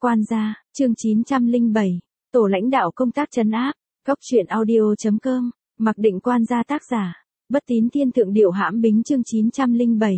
Quan gia, chương 907, tổ lãnh đạo công tác trấn áp, góc truyện audio.com, Mặc Định Quan gia tác giả, Bất Tín Thiên Thượng Điệu Hãm Bính chương 907.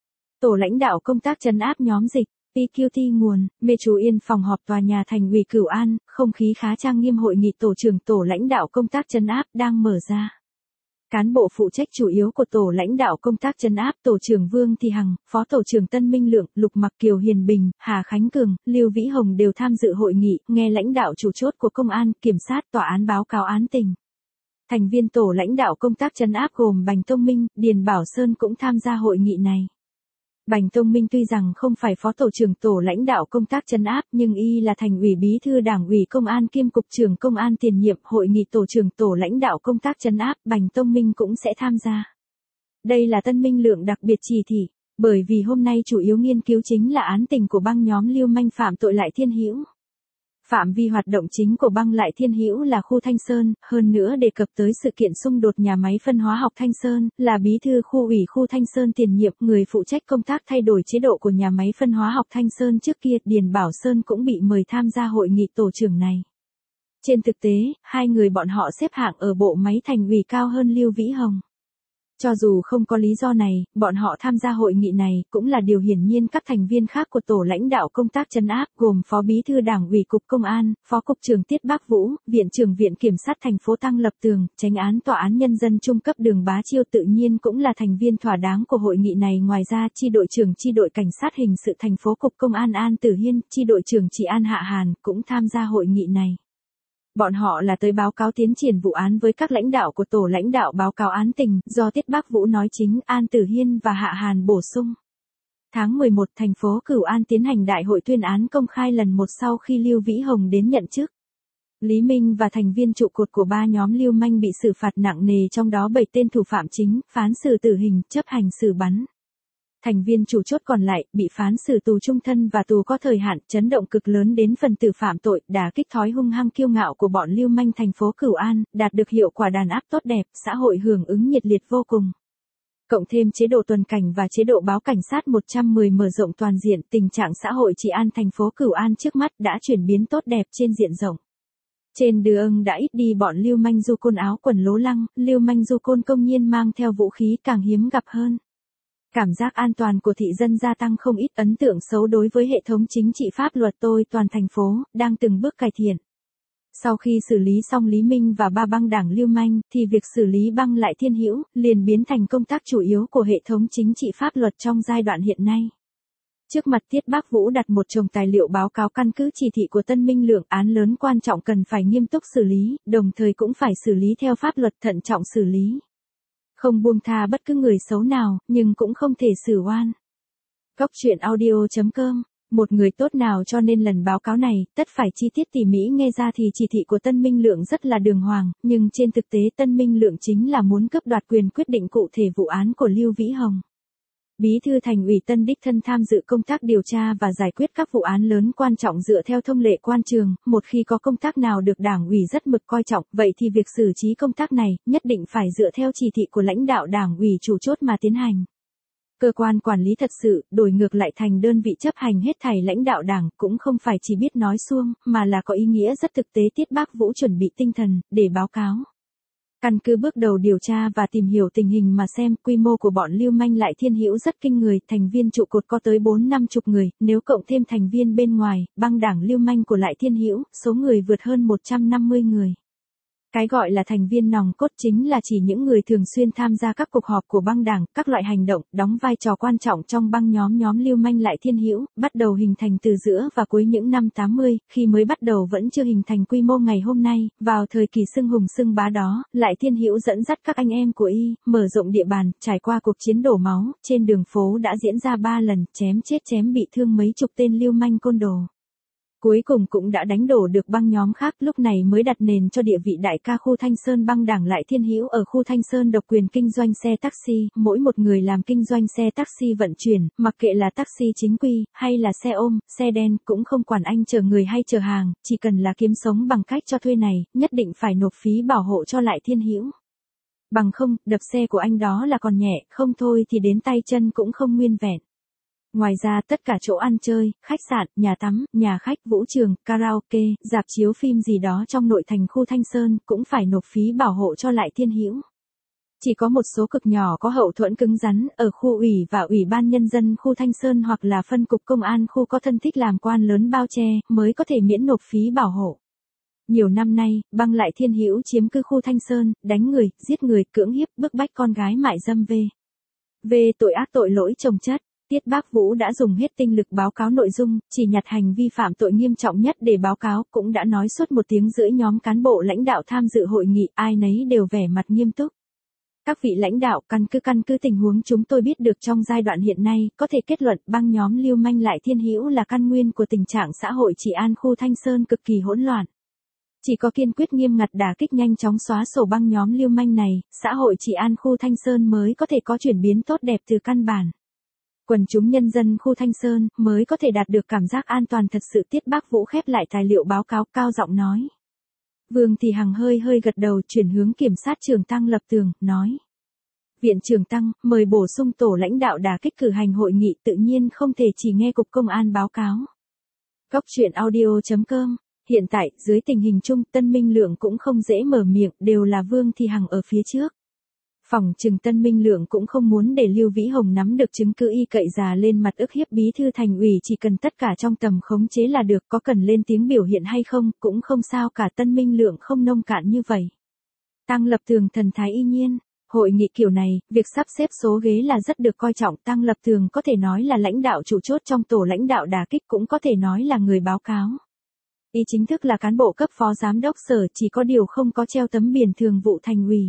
Tổ lãnh đạo công tác trấn áp nhóm dịch, PQT nguồn, Metro Yên phòng họp tòa nhà Thành ủy Cửu An, không khí khá trang nghiêm hội nghị tổ trưởng tổ lãnh đạo công tác trấn áp đang mở ra. Cán bộ phụ trách chủ yếu của tổ lãnh đạo công tác trấn áp tổ trưởng Vương Thị Hằng, phó tổ trưởng Tân Minh Lượng, Lục Mặc Kiều Hiền Bình, Hà Khánh Cường, Lưu Vĩ Hồng đều tham dự hội nghị, nghe lãnh đạo chủ chốt của công an, kiểm sát, tòa án báo cáo án tình. Thành viên tổ lãnh đạo công tác trấn áp gồm Bành Tông Minh, Điền Bảo Sơn cũng tham gia hội nghị này. Bành Tông Minh tuy rằng không phải phó tổ trưởng tổ lãnh đạo công tác trấn áp nhưng y là thành ủy bí thư đảng ủy công an kiêm cục trưởng công an tiền nhiệm, hội nghị tổ trưởng tổ lãnh đạo công tác trấn áp, Bành Tông Minh cũng sẽ tham gia. Đây là Tân Minh Lượng đặc biệt chỉ thị, bởi vì hôm nay chủ yếu nghiên cứu chính là án tình của băng nhóm lưu manh phạm tội Lại Thiên Hữu. Phạm vi hoạt động chính của băng Lại Thiên Hữu là khu Thanh Sơn, hơn nữa đề cập tới sự kiện xung đột nhà máy phân hóa học Thanh Sơn, là bí thư khu ủy khu Thanh Sơn tiền nhiệm, người phụ trách công tác thay đổi chế độ của nhà máy phân hóa học Thanh Sơn trước kia, Điền Bảo Sơn cũng bị mời tham gia hội nghị tổ trưởng này. Trên thực tế, hai người bọn họ xếp hạng ở bộ máy thành ủy cao hơn Lưu Vĩ Hồng. Cho dù không có lý do này, bọn họ tham gia hội nghị này cũng là điều hiển nhiên. Các thành viên khác của tổ lãnh đạo công tác trấn áp gồm Phó Bí thư Đảng ủy Cục Công an, Phó Cục trưởng Tiết Bác Vũ, Viện trưởng Viện Kiểm sát thành phố Tăng Lập Tường, Chánh án Tòa án Nhân dân Trung cấp Đường Bá Chiêu tự nhiên cũng là thành viên thỏa đáng của hội nghị này. Ngoài ra, chi đội trưởng chi đội cảnh sát hình sự thành phố Cục Công an An Tử Hiên, chi đội trưởng Trị An Hạ Hàn cũng tham gia hội nghị này. Bọn họ là tới báo cáo tiến triển vụ án với các lãnh đạo của tổ lãnh đạo báo cáo án tình, do Tiết Bác Vũ nói chính, An Tử Hiên và Hạ Hàn bổ sung. Tháng 11, thành phố Cửu An tiến hành đại hội tuyên án công khai lần một sau khi Lưu Vĩ Hồng đến nhận chức. Lý Minh và thành viên trụ cột của ba nhóm lưu manh bị xử phạt nặng nề, trong đó 7 tên thủ phạm chính, phán xử tử hình, chấp hành xử bắn. Thành viên chủ chốt còn lại, bị phán xử tù trung thân và tù có thời hạn, chấn động cực lớn đến phần tử phạm tội, đả kích thói hung hăng kiêu ngạo của bọn lưu manh thành phố Cửu An, đạt được hiệu quả đàn áp tốt đẹp, xã hội hưởng ứng nhiệt liệt vô cùng. Cộng thêm chế độ tuần cảnh và chế độ báo cảnh sát 110 mở rộng toàn diện, tình trạng xã hội trị an thành phố Cửu An trước mắt đã chuyển biến tốt đẹp trên diện rộng. Trên đường đã ít đi bọn lưu manh du côn áo quần lố lăng, lưu manh du côn công nhiên mang theo vũ khí càng hiếm gặp hơn. Cảm giác an toàn của thị dân gia tăng không ít, ấn tượng xấu đối với hệ thống chính trị pháp luật toàn thành phố, đang từng bước cải thiện. Sau khi xử lý xong Lý Minh và ba băng đảng lưu manh, thì việc xử lý băng Lại Thiên Hữu liền biến thành công tác chủ yếu của hệ thống chính trị pháp luật trong giai đoạn hiện nay. Trước mặt Tiết Bác Vũ đặt một chồng tài liệu báo cáo căn cứ chỉ thị của Tân Minh Lượng, án lớn quan trọng cần phải nghiêm túc xử lý, đồng thời cũng phải xử lý theo pháp luật, thận trọng xử lý. Không buông tha bất cứ người xấu nào, nhưng cũng không thể xử oan. Góc truyện audio.com, một người tốt nào, cho nên lần báo cáo này, tất phải chi tiết tỉ mỉ. Nghe ra thì chỉ thị của Tân Minh Lượng rất là đường hoàng, nhưng trên thực tế Tân Minh Lượng chính là muốn cướp đoạt quyền quyết định cụ thể vụ án của Lưu Vĩ Hồng. Bí thư thành ủy Tân đích thân tham dự công tác điều tra và giải quyết các vụ án lớn quan trọng dựa theo thông lệ quan trường, một khi có công tác nào được đảng ủy rất mực coi trọng, vậy thì việc xử trí công tác này, nhất định phải dựa theo chỉ thị của lãnh đạo đảng ủy chủ chốt mà tiến hành. Cơ quan quản lý thật sự, đổi ngược lại thành đơn vị chấp hành hết thảy lãnh đạo đảng, cũng không phải chỉ biết nói suông, mà là có ý nghĩa rất thực tế. Tiết Bác Vũ chuẩn bị tinh thần, để báo cáo. Căn cứ bước đầu điều tra và tìm hiểu tình hình mà xem, quy mô của bọn lưu manh Lại Thiên Hữu rất kinh người, thành viên trụ cột có tới 4-50 người, nếu cộng thêm thành viên bên ngoài, băng đảng lưu manh của Lại Thiên Hữu, số người vượt hơn 150 người. Cái gọi là thành viên nòng cốt chính là chỉ những người thường xuyên tham gia các cuộc họp của băng đảng, các loại hành động, đóng vai trò quan trọng trong băng nhóm lưu manh Lại Thiên Hữu, bắt đầu hình thành từ giữa và cuối những năm 80, khi mới bắt đầu vẫn chưa hình thành quy mô ngày hôm nay. Vào thời kỳ xưng hùng xưng bá đó, Lại Thiên Hữu dẫn dắt các anh em của y, mở rộng địa bàn, trải qua cuộc chiến đổ máu, trên đường phố đã diễn ra 3 lần, chém chết chém bị thương mấy chục tên lưu manh côn đồ. Cuối cùng cũng đã đánh đổ được băng nhóm khác, lúc này mới đặt nền cho địa vị đại ca khu Thanh Sơn. Băng đảng Lại Thiên Hữu ở khu Thanh Sơn độc quyền kinh doanh xe taxi, mỗi một người làm kinh doanh xe taxi vận chuyển, mặc kệ là taxi chính quy, hay là xe ôm, xe đen, cũng không quản anh chở người hay chở hàng, chỉ cần là kiếm sống bằng cách cho thuê này, nhất định phải nộp phí bảo hộ cho Lại Thiên Hữu. Bằng không, đập xe của anh đó là còn nhẹ, không thôi thì đến tay chân cũng không nguyên vẹn. Ngoài ra tất cả chỗ ăn chơi, khách sạn, nhà tắm, nhà khách, vũ trường, karaoke, rạp chiếu phim gì đó trong nội thành khu Thanh Sơn cũng phải nộp phí bảo hộ cho Lại Thiên Hữu. Chỉ có một số cực nhỏ có hậu thuẫn cứng rắn ở khu ủy và ủy ban nhân dân khu Thanh Sơn hoặc là phân cục công an khu có thân thích làm quan lớn bao che mới có thể miễn nộp phí bảo hộ. Nhiều năm nay, băng Lại Thiên Hữu chiếm cư khu Thanh Sơn, đánh người, giết người, cưỡng hiếp, bức bách con gái mại dâm về tội ác tội lỗi chồng chất. Tiết Bác Vũ đã dùng hết tinh lực báo cáo nội dung, chỉ nhặt hành vi phạm tội nghiêm trọng nhất để báo cáo, cũng đã nói suốt 1 tiếng rưỡi nhóm cán bộ lãnh đạo tham dự hội nghị, ai nấy đều vẻ mặt nghiêm túc. Các vị lãnh đạo, căn cứ tình huống chúng tôi biết được trong giai đoạn hiện nay, có thể kết luận băng nhóm lưu manh Lại Thiên Hữu là căn nguyên của tình trạng xã hội trị an khu Thanh Sơn cực kỳ hỗn loạn. Chỉ có kiên quyết nghiêm ngặt đả kích nhanh chóng xóa sổ băng nhóm lưu manh này, xã hội trị an khu Thanh Sơn mới có thể có chuyển biến tốt đẹp từ căn bản. Quần chúng nhân dân khu Thanh Sơn mới có thể đạt được cảm giác an toàn thật sự. Tiết Bác Vũ khép lại tài liệu báo cáo, cao giọng nói. Vương Thị Hằng hơi gật đầu, chuyển hướng kiểm sát trưởng Tăng Lập Tường, nói. Viện trưởng Tăng, mời bổ sung tổ lãnh đạo đả kích cử hành hội nghị, tự nhiên không thể chỉ nghe cục công an báo cáo. Cóc truyện audio.com. Hiện tại, dưới tình hình chung, Tân Minh Lượng cũng không dễ mở miệng, đều là Vương Thị Hằng ở phía trước. Phỏng chừng Tân Minh Lượng cũng không muốn để Lưu Vĩ Hồng nắm được chứng cứ y cậy già lên mặt ức hiếp bí thư thành ủy, chỉ cần tất cả trong tầm khống chế là được, có cần lên tiếng biểu hiện hay không, cũng không sao cả. Tân Minh Lượng không nông cạn như vậy. Tăng Lập Tường thần thái y nhiên. Hội nghị kiểu này, việc sắp xếp số ghế là rất được coi trọng. Tăng Lập Tường có thể nói là lãnh đạo chủ chốt trong tổ lãnh đạo đả kích, cũng có thể nói là người báo cáo. Y chính thức là cán bộ cấp phó giám đốc sở, chỉ có điều không có treo tấm biển thường vụ thành ủy.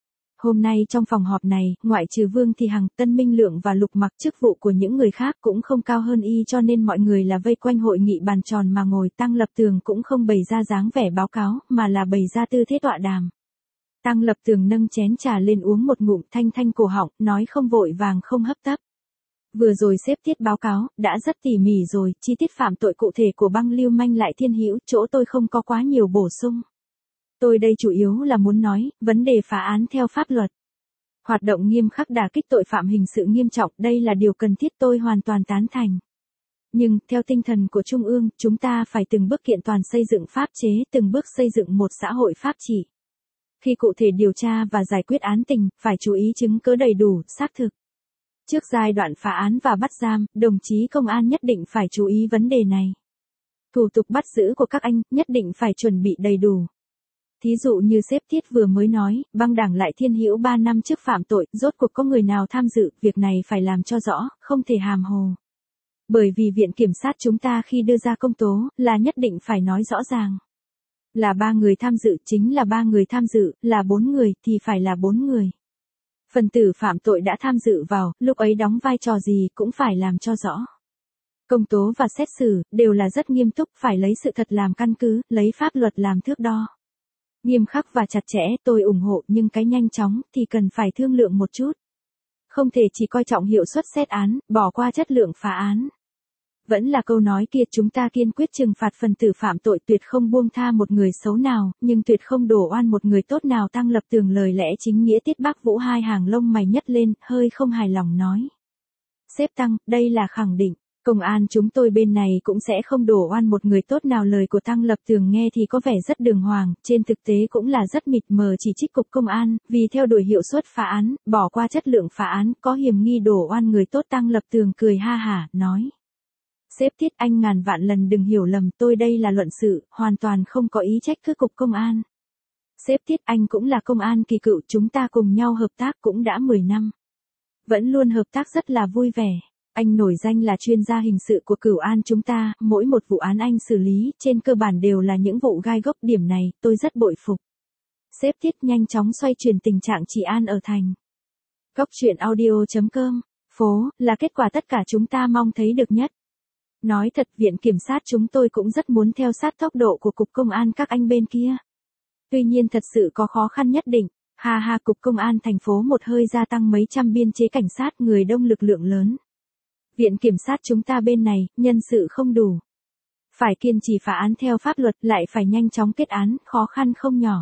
Hôm nay trong phòng họp này, ngoại trừ Vương Thị Hằng, Tân Minh Lượng và Lục Mặc, chức vụ của những người khác cũng không cao hơn y, cho nên mọi người là vây quanh hội nghị bàn tròn mà ngồi. Tăng Lập Tường cũng không bày ra dáng vẻ báo cáo, mà là bày ra tư thế tọa đàm. Tăng Lập Tường nâng chén trà lên uống một ngụm, thanh cổ họng, nói không vội vàng không hấp tấp. Vừa rồi xếp tiết báo cáo, đã rất tỉ mỉ rồi, chi tiết phạm tội cụ thể của băng lưu manh Lại Thiên Hữu, chỗ tôi không có quá nhiều bổ sung. Tôi đây chủ yếu là muốn nói, vấn đề phá án theo pháp luật. Hoạt động nghiêm khắc đả kích tội phạm hình sự nghiêm trọng, đây là điều cần thiết, tôi hoàn toàn tán thành. Nhưng, theo tinh thần của Trung ương, chúng ta phải từng bước kiện toàn xây dựng pháp chế, từng bước xây dựng một xã hội pháp trị. Khi cụ thể điều tra và giải quyết án tình, phải chú ý chứng cứ đầy đủ, xác thực. Trước giai đoạn phá án và bắt giam, đồng chí công an nhất định phải chú ý vấn đề này. Thủ tục bắt giữ của các anh, nhất định phải chuẩn bị đầy đủ. Thí dụ như sếp Tiết vừa mới nói, băng đảng Lại Thiên Hữu 3 năm trước phạm tội, rốt cuộc có người nào tham dự, việc này phải làm cho rõ, không thể hàm hồ. Bởi vì viện kiểm sát chúng ta khi đưa ra công tố, là nhất định phải nói rõ ràng. Là 3 người tham dự, chính là 3 người tham dự, là 4 người, thì phải là 4 người. Phần tử phạm tội đã tham dự vào, lúc ấy đóng vai trò gì cũng phải làm cho rõ. Công tố và xét xử, đều là rất nghiêm túc, phải lấy sự thật làm căn cứ, lấy pháp luật làm thước đo. Nghiêm khắc và chặt chẽ, tôi ủng hộ, nhưng cái nhanh chóng, thì cần phải thương lượng một chút. Không thể chỉ coi trọng hiệu suất xét án, bỏ qua chất lượng phá án. Vẫn là câu nói kia, chúng ta kiên quyết trừng phạt phần tử phạm tội, tuyệt không buông tha một người xấu nào, nhưng tuyệt không đổ oan một người tốt nào. Tăng Lập Tường lời lẽ chính nghĩa. Tiết Bác Vũ hai hàng lông mày nhấc lên, hơi không hài lòng nói. Sếp Tăng, đây là khẳng định. Công an chúng tôi bên này cũng sẽ không đổ oan một người tốt nào. Lời của Tăng Lập Tường nghe thì có vẻ rất đường hoàng, trên thực tế cũng là rất mịt mờ, chỉ trích cục công an, vì theo đuổi hiệu suất phá án, bỏ qua chất lượng phá án, có hiểm nghi đổ oan người tốt. Tăng Lập Tường cười ha hả, nói. Sếp Tiết, anh ngàn vạn lần đừng hiểu lầm, tôi đây là luận sự, hoàn toàn không có ý trách cứ cục công an. Sếp Tiết, anh cũng là công an kỳ cựu, chúng ta cùng nhau hợp tác cũng đã 10 năm. Vẫn luôn hợp tác rất là vui vẻ. Anh nổi danh là chuyên gia hình sự của Cửu An chúng ta, mỗi một vụ án anh xử lý, trên cơ bản đều là những vụ gai góc, điểm này, tôi rất bội phục. Sếp Tiết nhanh chóng xoay chuyển tình trạng trị an ở thành. Cóc truyện audio.com, phố, là kết quả tất cả chúng ta mong thấy được nhất. Nói thật, viện kiểm sát chúng tôi cũng rất muốn theo sát tốc độ của cục công an các anh bên kia. Tuy nhiên thật sự có khó khăn nhất định. Ha, cục công an thành phố một hơi gia tăng mấy trăm biên chế cảnh sát, người đông lực lượng lớn. Viện kiểm sát chúng ta bên này, nhân sự không đủ. Phải kiên trì phá án theo pháp luật, lại phải nhanh chóng kết án, khó khăn không nhỏ.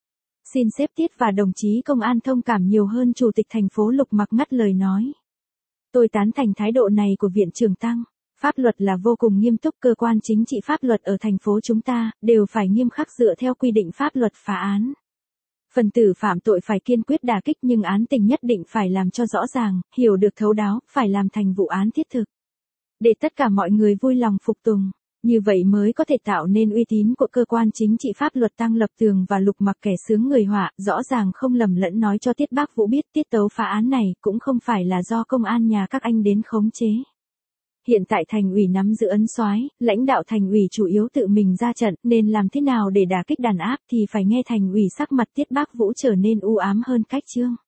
Xin sếp Tiết và đồng chí công an thông cảm nhiều hơn. Chủ tịch thành phố Lục Mặc ngắt lời nói. Tôi tán thành thái độ này của Viện trưởng Tăng. Pháp luật là vô cùng nghiêm túc, cơ quan chính trị pháp luật ở thành phố chúng ta đều phải nghiêm khắc dựa theo quy định pháp luật phá án. Phần tử phạm tội phải kiên quyết đả kích, nhưng án tình nhất định phải làm cho rõ ràng, hiểu được thấu đáo, phải làm thành vụ án thiết thực. Để tất cả mọi người vui lòng phục tùng, như vậy mới có thể tạo nên uy tín của cơ quan chính trị pháp luật. Tăng Lập Tường và Lục Mặc kẻ sướng người họa, rõ ràng không lầm lẫn nói cho Tiết Bác Vũ biết tiết tấu phá án này cũng không phải là do công an nhà các anh đến khống chế. Hiện tại thành ủy nắm giữ ấn soái, lãnh đạo thành ủy chủ yếu tự mình ra trận, nên làm thế nào để đả kích đàn áp thì phải nghe thành ủy. Sắc mặt Tiết Bác Vũ trở nên u ám hơn cách chương.